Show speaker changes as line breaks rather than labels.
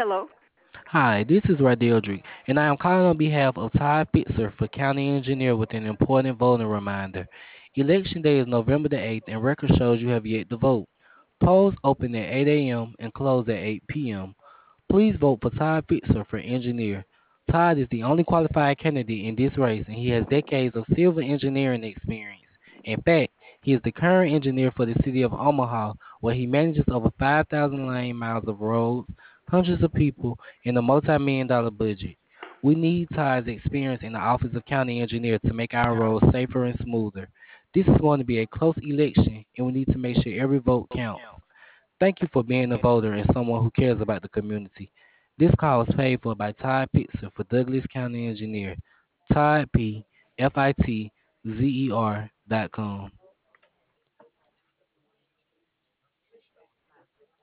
Hi, this is Radildrick, and I am calling on behalf of Todd Fitzer for County Engineer with an important voting reminder. Election day is November the 8th, and record shows you have yet to vote. Polls open at 8 a.m. and close at 8 p.m. Please vote for Todd Fitzer for engineer. Todd is the only qualified candidate in this race, and he has decades of civil engineering experience. In fact, he is the current engineer for the city of Omaha, where he manages over 5,000 lane miles of roads, hundreds of people, and a multi-million dollar budget. We need Todd's experience in the office of county engineer to make our roads safer and smoother. This is going to be a close election, and we need to make sure every vote counts. Thank you for being a voter and someone who cares about the community. This call is paid for by Todd Pitzer for Douglas County Engineer. Todd P. FITZER.com.